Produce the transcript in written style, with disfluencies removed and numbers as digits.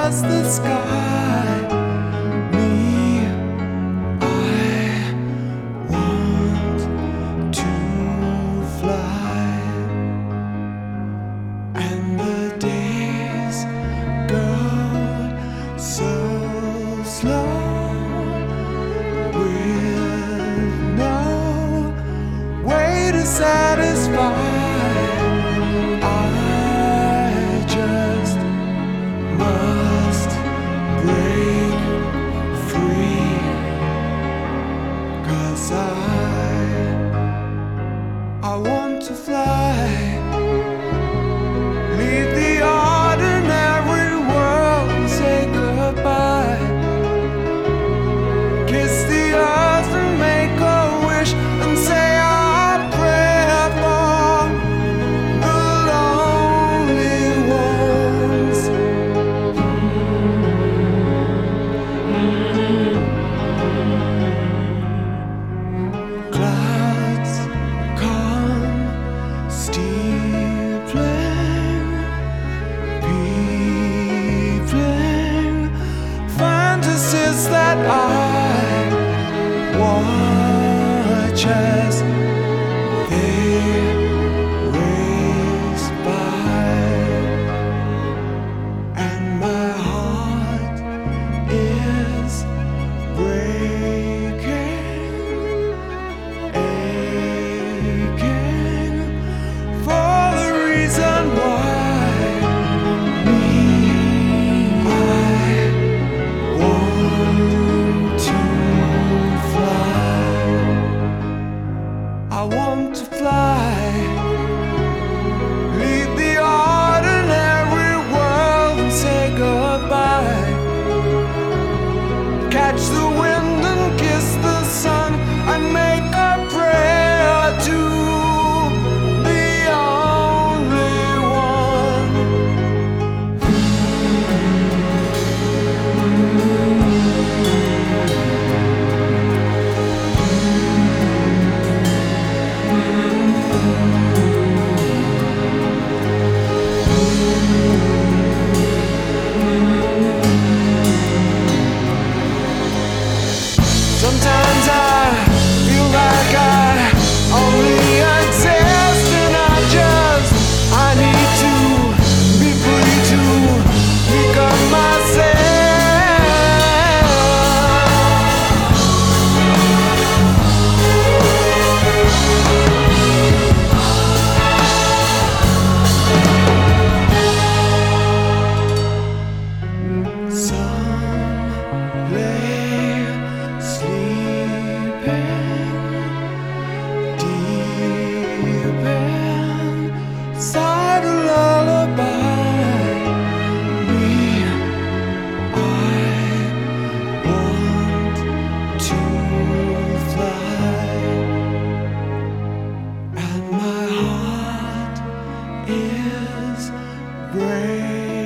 as the sky. Me, I want to fly, and the days go so slow with no way to satisfy. I just must break free, 'cause I want to fly, leave the ordinary world and say goodbye, kiss the earth and make a wish and say our prayer for the lonely ones. Clouds come steepling, peopling fantasies that I watch as they race by, and my heart is breaking, aching for the reason why. Me, I want to fly. I want to fly, leave the ordinary world and say goodbye, catch the wind and kiss the sun and make a prayer to the only one. Sometimes I feel like I only exist, and I need to be free to become myself. Some lay sleeping deep inside a lullaby. Me, I want to fly, and my heart is breaking.